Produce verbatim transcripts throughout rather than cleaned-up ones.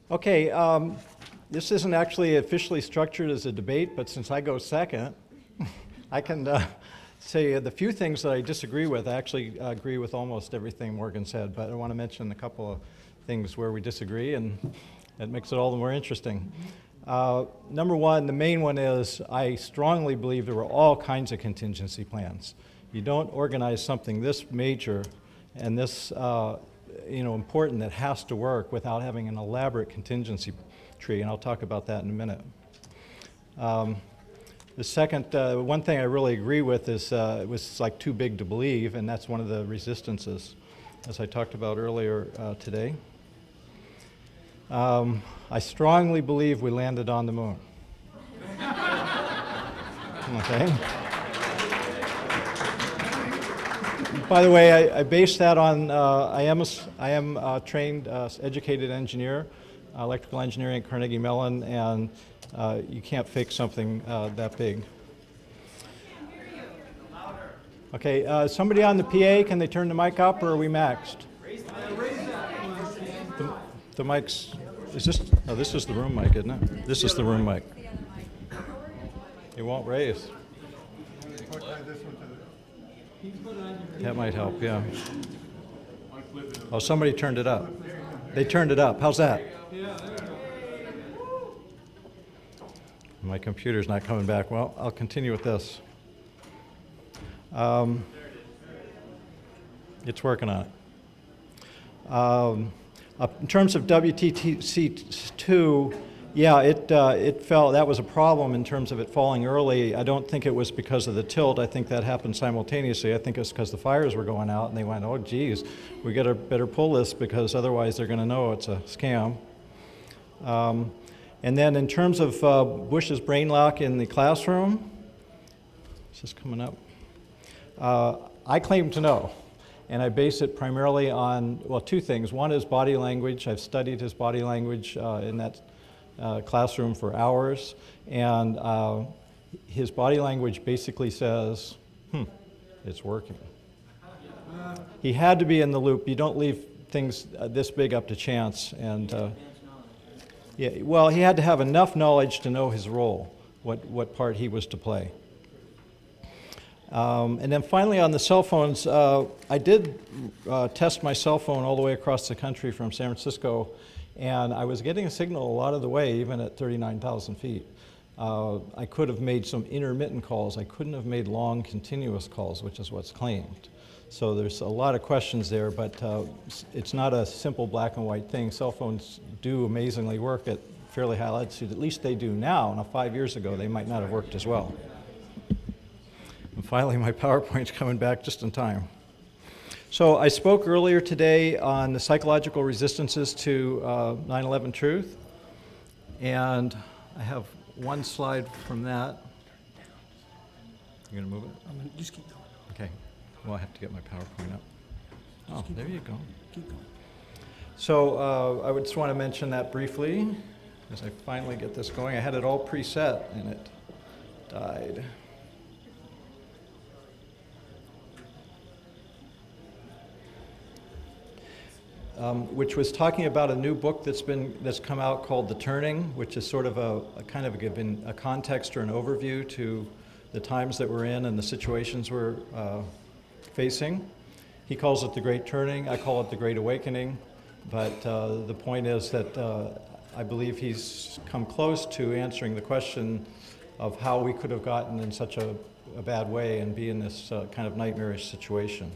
Okay, um, this isn't actually officially structured as a debate, but since I go second, I can uh, say the few things that I disagree with. I actually uh, agree with almost everything Morgan said, but I want to mention a couple of things where we disagree, and that makes it all the more interesting. Uh, number one, the main one is I strongly believe there were all kinds of contingency plans. You don't organize something this major and this uh, you know, important that has to work without having an elaborate contingency tree, and I'll talk about that in a minute. Um, the second, uh, one thing I really agree with is uh, it was like too big to believe, and that's one of the resistances, as I talked about earlier uh, today. Um, I strongly believe we landed on the moon. Okay. By the way, I, I base that on, uh, I am a, I am a trained, uh, educated engineer, uh, electrical engineering at Carnegie Mellon, and uh, you can't fake something uh, that big. Okay, uh, somebody on the P A, can they turn the mic up, or are we maxed? The, the mic's, is this, oh, this is the room mic, isn't it? This is the room mic. It won't raise. That might help, yeah. Oh, somebody turned it up. They turned it up. How's that? My computer's not coming back. Well, I'll continue with this. Um, it's working on it. Um, uh, in terms of W T T C two, yeah, it, uh, it fell, that was a problem in terms of it falling early. I don't think it was because of the tilt. I think that happened simultaneously. I think it's because the fires were going out and they went, oh geez, we gotta better pull this because otherwise they're gonna know it's a scam. Um, and then in terms of uh, Bush's brain lock in the classroom, is this coming up? Uh, I claim to know. And I base it primarily on, well, two things. One is body language. I've studied his body language uh, in that Uh, classroom for hours, and uh, his body language basically says, hmm, it's working. He had to be in the loop. You don't leave things uh, this big up to chance. And uh, yeah, well, he had to have enough knowledge to know his role, what, what part he was to play. Um, and then finally on the cell phones, uh, I did uh, test my cell phone all the way across the country from San Francisco, and I was getting a signal a lot of the way, even at thirty-nine thousand feet. Uh, I could have made some intermittent calls. I couldn't have made long, continuous calls, which is what's claimed. So there's a lot of questions there, but uh, it's not a simple black and white thing. Cell phones do amazingly work at fairly high altitude. At least they do now. Now, five years ago, they might not have worked as well. And finally, my PowerPoint's coming back just in time. So I spoke earlier today on the psychological resistances to uh, nine eleven truth, and I have one slide from that. You're gonna move it? I'm gonna just keep going. Okay. Well, I have to get my PowerPoint up. Oh, there going. you go. Keep going. So uh, I would just want to mention that briefly as I finally get this going. I had it all preset, and it died. Um, which was talking about a new book that's been that's come out called The Turning, which is sort of a, a kind of a given a context or an overview to the times that we're in and the situations we're uh, facing. He calls it The Great Turning. I call it The Great Awakening. But uh, the point is that uh, I believe he's come close to answering the question of how we could have gotten in such a, a bad way and be in this uh, kind of nightmarish situation.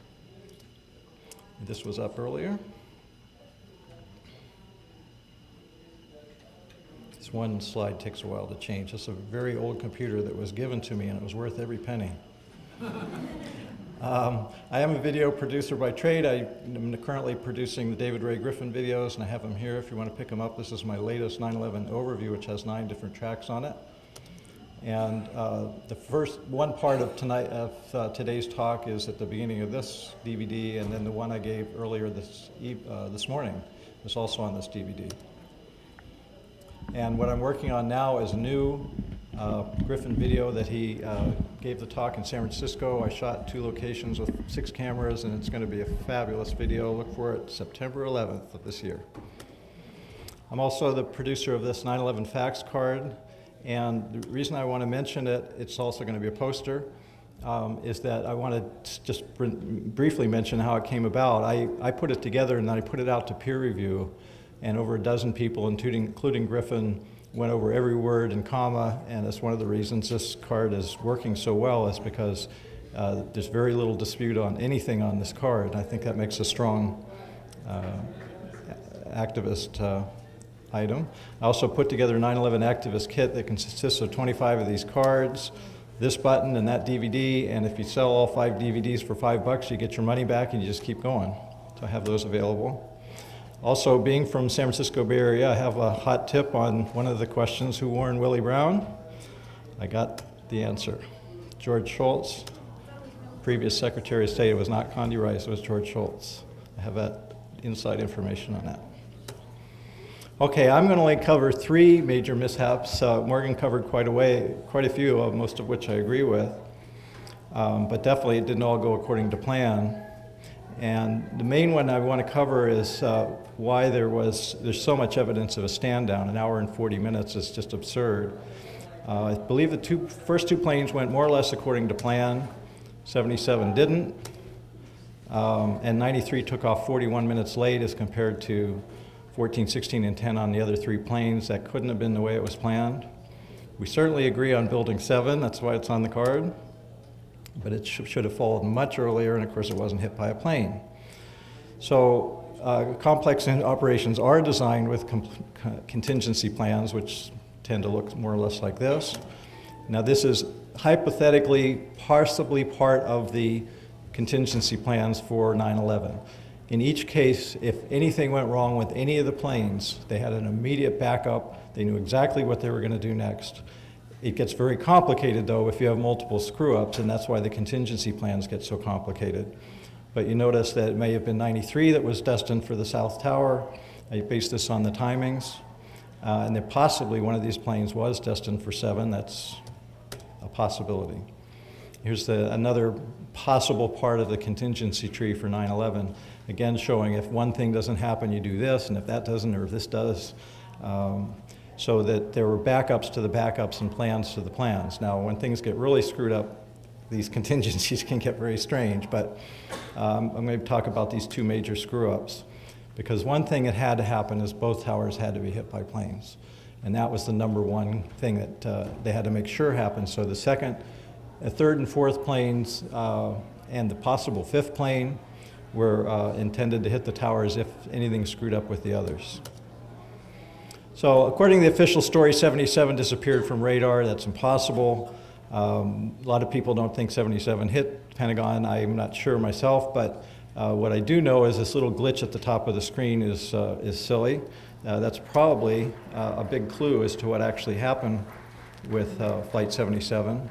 This was up earlier. This one slide takes a while to change. This is a very old computer that was given to me, and it was worth every penny. um, I am a video producer by trade. I am currently producing the David Ray Griffin videos, and I have them here if you want to pick them up. This is my latest nine eleven overview, which has nine different tracks on it. And uh, the first one part of tonight of uh, today's talk is at the beginning of this D V D, and then the one I gave earlier this e uh, this morning is also on this D V D. And what I'm working on now is a new uh, Griffin video that he uh, gave the talk in San Francisco. I shot two locations with six cameras, and it's going to be a fabulous video. Look for it September eleventh of this year. I'm also the producer of this nine eleven fax card, and the reason I want to mention it, it's also going to be a poster, um, is that I want to just br briefly mention how it came about. I, I put it together and then I put it out to peer review, and over a dozen people, including, including Griffin, went over every word and comma, and it's one of the reasons this card is working so well is because uh, there's very little dispute on anything on this card, and I think that makes a strong uh, activist uh, item. I also put together a nine eleven activist kit that consists of twenty-five of these cards, this button and that D V D, and if you sell all five D V Ds for five bucks, you get your money back and you just keep going. So I have those available. Also, being from San Francisco Bay Area, I have a hot tip on one of the questions, who warned Willie Brown? I got the answer. George Shultz, previous Secretary of State. It was not Condi Rice, it was George Shultz. I have that inside information on that. Okay, I'm going to only cover three major mishaps. Uh, Morgan covered quite a way, quite a few, of most of which I agree with. Um, but definitely it didn't all go according to plan. And the main one I want to cover is uh, why there was, there's so much evidence of a stand down. An hour and forty minutes is just absurd. Uh, I believe the two, first two planes went more or less according to plan. seventy-seven didn't. Um, and ninety-three took off forty-one minutes late as compared to fourteen, sixteen, and ten on the other three planes. That couldn't have been the way it was planned. We certainly agree on building seven, that's why it's on the card. But it sh should have followed much earlier, and of course it wasn't hit by a plane. So uh, complex operations are designed with contingency plans, which tend to look more or less like this. Now this is hypothetically, possibly part of the contingency plans for nine eleven. In each case, if anything went wrong with any of the planes, they had an immediate backup. They knew exactly what they were going to do next. It gets very complicated, though, if you have multiple screw-ups, and that's why the contingency plans get so complicated. But you notice that it may have been ninety-three that was destined for the South Tower. I based this on the timings. Uh, and that possibly one of these planes was destined for seven. That's a possibility. Here's the, another possible part of the contingency tree for nine eleven. Again, showing if one thing doesn't happen, you do this, and if that doesn't, or if this does. Um, so that there were backups to the backups and plans to the plans. Now, when things get really screwed up, these contingencies can get very strange, but um, I'm going to talk about these two major screw-ups. Because one thing that had to happen is both towers had to be hit by planes. And that was the number one thing that uh, they had to make sure happened. So the second, the third and fourth planes uh, and the possible fifth plane were uh, intended to hit the towers if anything screwed up with the others. So according to the official story, seventy-seven disappeared from radar. That's impossible. Um, a lot of people don't think seventy-seven hit the Pentagon. I'm not sure myself, but uh, what I do know is this little glitch at the top of the screen is, uh, is silly. Uh, that's probably uh, a big clue as to what actually happened with uh, Flight seventy-seven.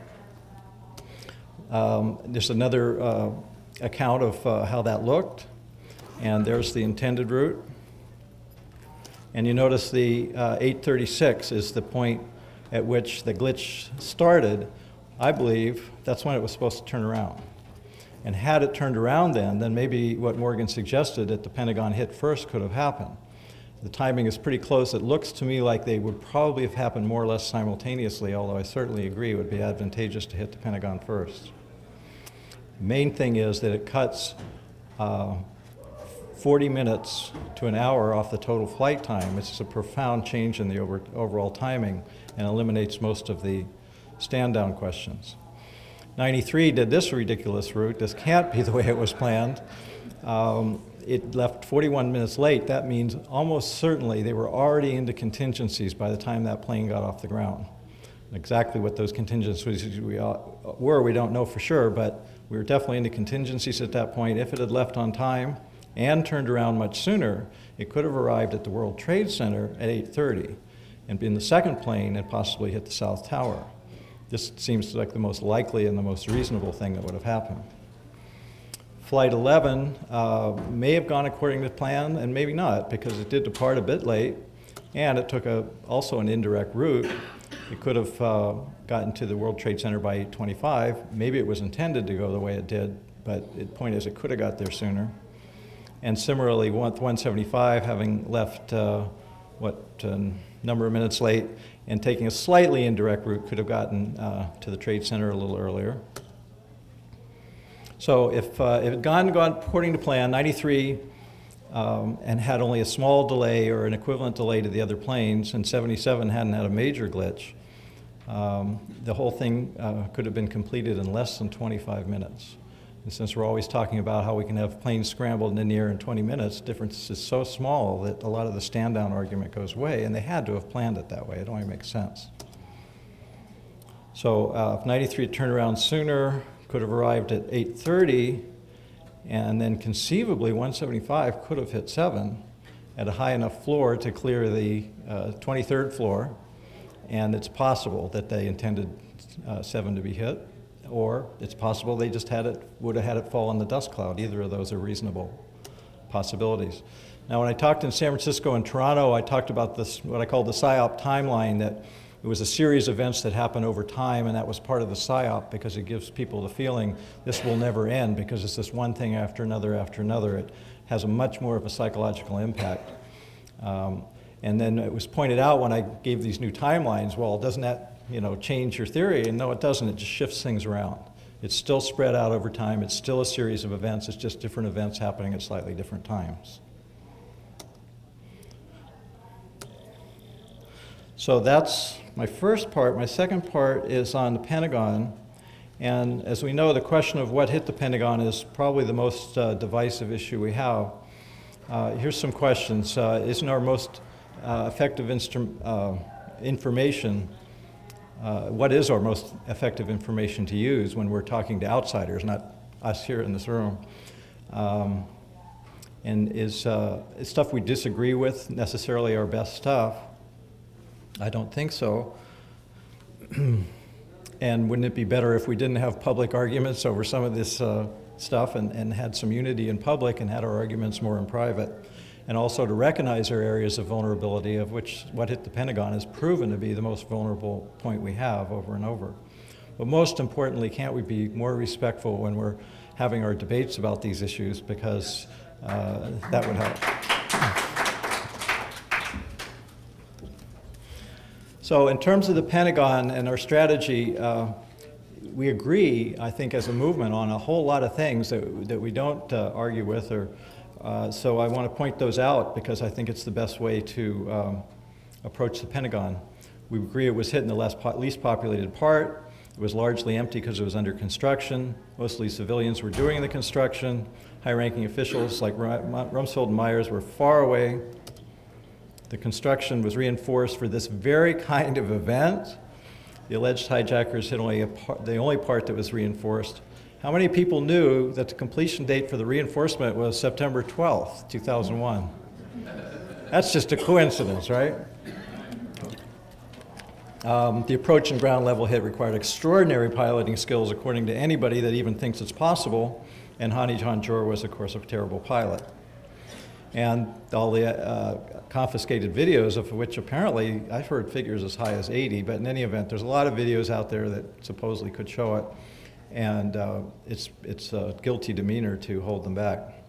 Um, there's another uh, account of uh, how that looked, and there's the intended route. And you notice the uh, eight thirty-six is the point at which the glitch started. I believe that's when it was supposed to turn around. And had it turned around then, then maybe what Morgan suggested that the Pentagon hit first could have happened. The timing is pretty close. It looks to me like they would probably have happened more or less simultaneously, although I certainly agree it would be advantageous to hit the Pentagon first. The main thing is that it cuts uh, forty minutes to an hour off the total flight time. It's a profound change in the over, overall timing and eliminates most of the stand-down questions. ninety-three did this ridiculous route. This can't be the way it was planned. Um, it left forty-one minutes late. That means almost certainly they were already into contingencies by the time that plane got off the ground. Exactly what those contingencies we were, we don't know for sure, but we were definitely into contingencies at that point. If it had left on time and turned around much sooner, it could have arrived at the World Trade Center at eight thirty and been the second plane and possibly hit the South Tower. This seems like the most likely and the most reasonable thing that would have happened. Flight eleven uh, may have gone according to plan and maybe not, because it did depart a bit late and it took a, also an indirect route. It could have uh, gotten to the World Trade Center by eight twenty-five. Maybe it was intended to go the way it did, but the point is it could have got there sooner. And similarly, one seventy-five, having left uh, what, a number of minutes late, and taking a slightly indirect route could have gotten uh, to the Trade Center a little earlier. So if, uh, if it had gone, gone according to plan, ninety-three, um, and had only a small delay or an equivalent delay to the other planes, and seventy-seven hadn't had a major glitch, um, the whole thing uh, could have been completed in less than twenty-five minutes. And since we're always talking about how we can have planes scrambled in the air in twenty minutes, the difference is so small that a lot of the stand-down argument goes away, and they had to have planned it that way. It only makes sense. So uh, if ninety-three had turned around sooner, could have arrived at eight thirty, and then conceivably one seventy-five could have hit seven at a high enough floor to clear the uh, twenty-third floor, and it's possible that they intended uh, seven to be hit, or it's possible they just had it, would have had it fall in the dust cloud. Either of those are reasonable possibilities. Now, when I talked in San Francisco and Toronto, I talked about this, what I call the PSYOP timeline, that it was a series of events that happen over time, and that was part of the PSYOP because it gives people the feeling this will never end because it's this one thing after another after another. It has a much more of a psychological impact. Um, and then it was pointed out when I gave these new timelines, well, doesn't that, you know, change your theory? And no, it doesn't. It just shifts things around. It's still spread out over time. It's still a series of events. It's just different events happening at slightly different times. So that's my first part. My second part is on the Pentagon. And as we know, the question of what hit the Pentagon is probably the most uh, divisive issue we have. Uh, here's some questions. Uh, isn't our most uh, effective instru- uh, information, uh, what is our most effective information to use when we're talking to outsiders, not us here in this room? Um, and is, uh, is stuff we disagree with necessarily our best stuff? I don't think so. And wouldn't it be better if we didn't have public arguments over some of this uh, stuff and, and had some unity in public and had our arguments more in private? And also to recognize our areas of vulnerability, of which what hit the Pentagon has proven to be the most vulnerable point we have over and over. But most importantly, can't we be more respectful when we're having our debates about these issues, because uh, that would help. So in terms of the Pentagon and our strategy, uh, we agree, I think, as a movement on a whole lot of things that, that we don't uh, argue with. Or, uh, so I want to point those out because I think it's the best way to um, approach the Pentagon. We agree it was hit in the less po- least populated part. It was largely empty because it was under construction. Mostly civilians were doing the construction. High-ranking officials like Rumsfeld and Myers were far away. The construction was reinforced for this very kind of event. The alleged hijackers hit only a part, the only part that was reinforced. How many people knew that the completion date for the reinforcement was September twelfth, two thousand one? That's just a coincidence, right? Um, the approach and ground level hit required extraordinary piloting skills, according to anybody that even thinks it's possible, and Hani Janjour was, of course, a terrible pilot. And all the uh, confiscated videos, of which apparently I've heard figures as high as eighty, but in any event, there's a lot of videos out there that supposedly could show it, and uh, it's, it's a guilty demeanor to hold them back.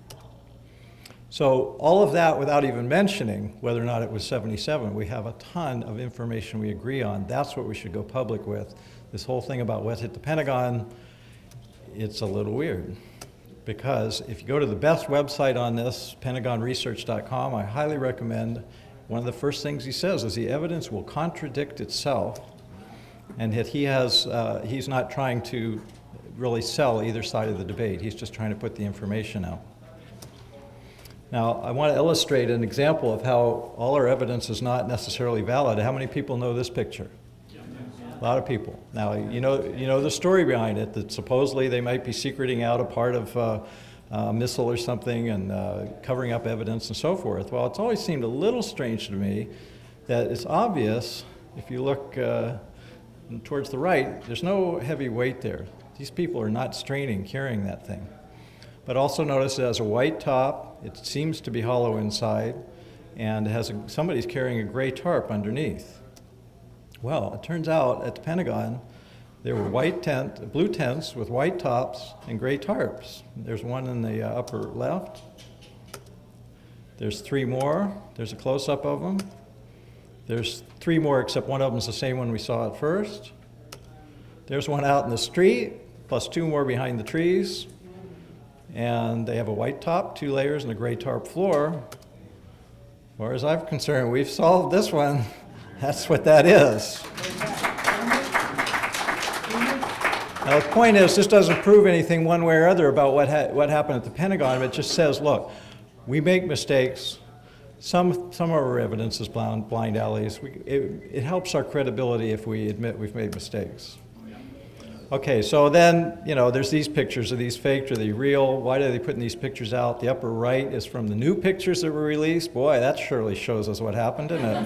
So all of that without even mentioning whether or not it was seventy-seven, we have a ton of information we agree on. That's what we should go public with. This whole thing about what hit the Pentagon, it's a little weird. Because if you go to the best website on this, pentagon research dot com, I highly recommend, one of the first things he says is the evidence will contradict itself, and that he has, uh, he's not trying to really sell either side of the debate. He's just trying to put the information out. Now, I want to illustrate an example of how all our evidence is not necessarily valid. How many people know this picture? A lot of people. Now, you know, you know the story behind it, that supposedly they might be secreting out a part of uh, a missile or something and uh, covering up evidence and so forth. Well, it's always seemed a little strange to me that it's obvious, if you look uh, towards the right, there's no heavy weight there. These people are not straining carrying that thing. But also notice it has a white top, it seems to be hollow inside, and it has a, somebody's carrying a gray tarp underneath. Well, it turns out at the Pentagon, there were white tent, blue tents with white tops and gray tarps. There's one in the uh, upper left. There's three more. There's a close-up of them. There's three more, except one of them's the same one we saw at first. There's one out in the street, plus two more behind the trees. And they have a white top, two layers, and a gray tarp floor. As far as I'm concerned, we've solved this one. That's what that is. Now, the point is, this doesn't prove anything one way or other about what, ha what happened at the Pentagon. It just says, look, we make mistakes. Some, some of our evidence is blind, blind alleys. We, it, it helps our credibility if we admit we've made mistakes. Okay, so then, you know, there's these pictures. Are these faked? Are they real? Why are they putting these pictures out? The upper right is from the new pictures that were released. Boy, that surely shows us what happened, doesn't it?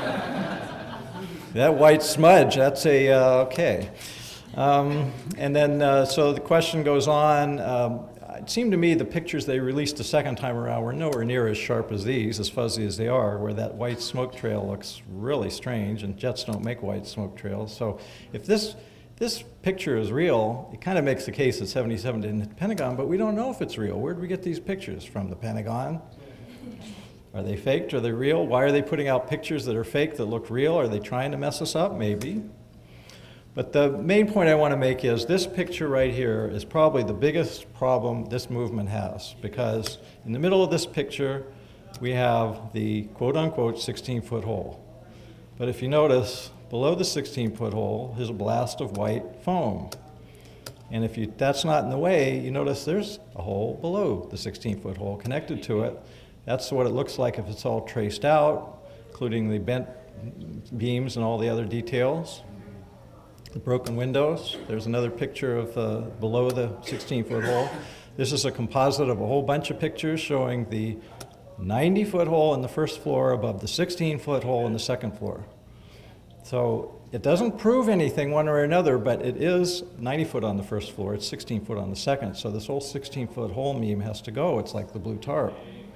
That white smudge, that's a, uh, okay. Um, and then, uh, so the question goes on. Um, it seemed to me the pictures they released the second time around were nowhere near as sharp as these, as fuzzy as they are, where that white smoke trail looks really strange, and jets don't make white smoke trails. So if this, this picture is real, it kind of makes the case that seventy-seven didn't hit the Pentagon, but we don't know if it's real. Where did we get these pictures? From the Pentagon? Are they faked? Are they real? Why are they putting out pictures that are fake that look real? Are they trying to mess us up? Maybe. But the main point I want to make is this picture right here is probably the biggest problem this movement has, because in the middle of this picture we have the quote-unquote sixteen-foot hole. But if you notice, below the sixteen-foot hole is a blast of white foam. And if you, that's not in the way, you notice there's a hole below the sixteen-foot hole connected to it. That's what it looks like if it's all traced out, including the bent beams and all the other details. The broken windows. There's another picture of uh, below the sixteen-foot hole. This is a composite of a whole bunch of pictures showing the ninety-foot hole in the first floor above the sixteen-foot hole in the second floor. So it doesn't prove anything one way or another, but it is ninety foot on the first floor. It's sixteen foot on the second. So this whole sixteen-foot hole meme has to go. It's like the blue tarp.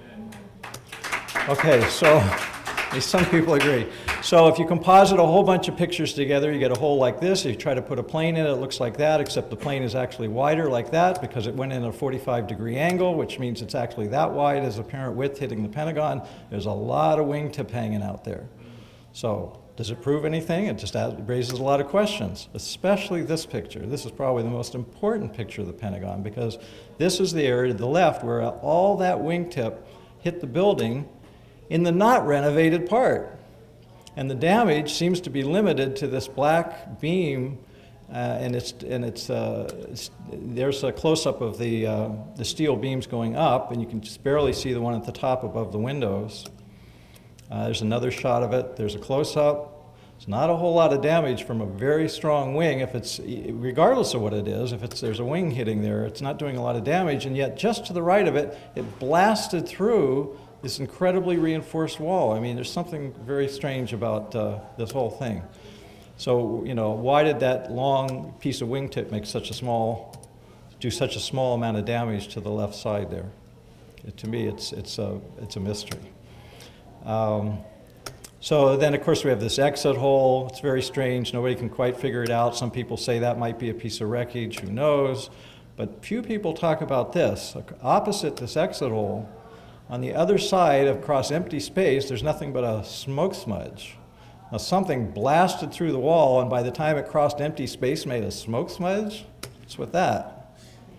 Okay, so at least some people agree. So if you composite a whole bunch of pictures together, you get a hole like this. If you try to put a plane in it, it looks like that, except the plane is actually wider like that because it went in a forty-five degree angle, which means it's actually that wide as apparent width hitting the Pentagon. There's a lot of wingtip hanging out there. So does it prove anything? It just raises a lot of questions, especially this picture. This is probably the most important picture of the Pentagon because this is the area to the left where all that wingtip hit the building in the not renovated part. And the damage seems to be limited to this black beam, uh, and it's and it's, uh, it's there's a close-up of the uh, the steel beams going up, and you can just barely see the one at the top above the windows. Uh, there's another shot of it. There's a close-up. It's not a whole lot of damage from a very strong wing. If it's regardless of what it is, if it's there's a wing hitting there, it's not doing a lot of damage. And yet, just to the right of it, it blasted through this incredibly reinforced wall. I mean, there's something very strange about uh, this whole thing. So, you know, why did that long piece of wingtip make such a small, do such a small amount of damage to the left side there? It, to me, it's it's a it's a mystery. Um, so then, of course, we have this exit hole. It's very strange. Nobody can quite figure it out. Some people say that might be a piece of wreckage. Who knows? But few people talk about this. Opposite this exit hole, on the other side, across empty space, there's nothing but a smoke smudge. Now, something blasted through the wall, and by the time it crossed empty space, made a smoke smudge? What's with that?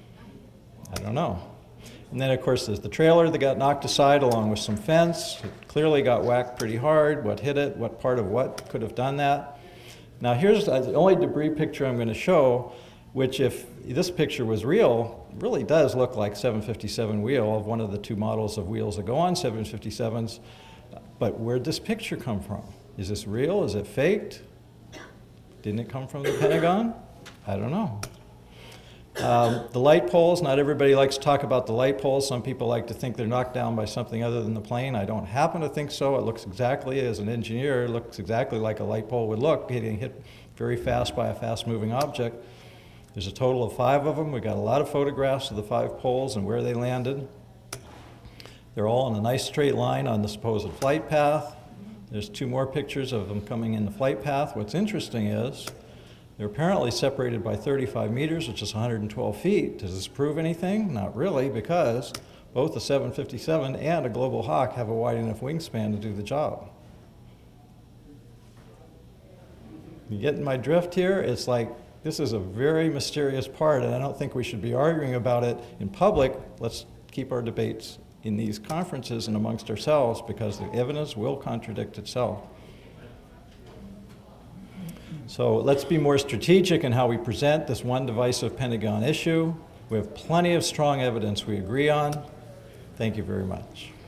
I don't know. And then, of course, there's the trailer that got knocked aside along with some fence. It clearly got whacked pretty hard. What hit it? What part of what could have done that? Now, here's the only debris picture I'm going to show, which if this picture was real, really does look like seven fifty-seven wheel of one of the two models of wheels that go on seven fifty-sevens. But where'd this picture come from? Is this real? Is it faked? Didn't it come from the Pentagon? I don't know. Um, the light poles, not everybody likes to talk about the light poles. Some people like to think they're knocked down by something other than the plane. I don't happen to think so. It looks exactly, as an engineer, it looks exactly like a light pole would look, getting hit very fast by a fast-moving object. There's a total of five of them. We got a lot of photographs of the five poles and where they landed. They're all in a nice straight line on the supposed flight path. There's two more pictures of them coming in the flight path. What's interesting is they're apparently separated by thirty-five meters, which is one hundred twelve feet. Does this prove anything? Not really, because both a seven fifty-seven and a Global Hawk have a wide enough wingspan to do the job. You getting my drift here? It's like, this is a very mysterious part, and I don't think we should be arguing about it in public. Let's keep our debates in these conferences and amongst ourselves, because the evidence will contradict itself. So let's be more strategic in how we present this one divisive Pentagon issue. We have plenty of strong evidence we agree on. Thank you very much.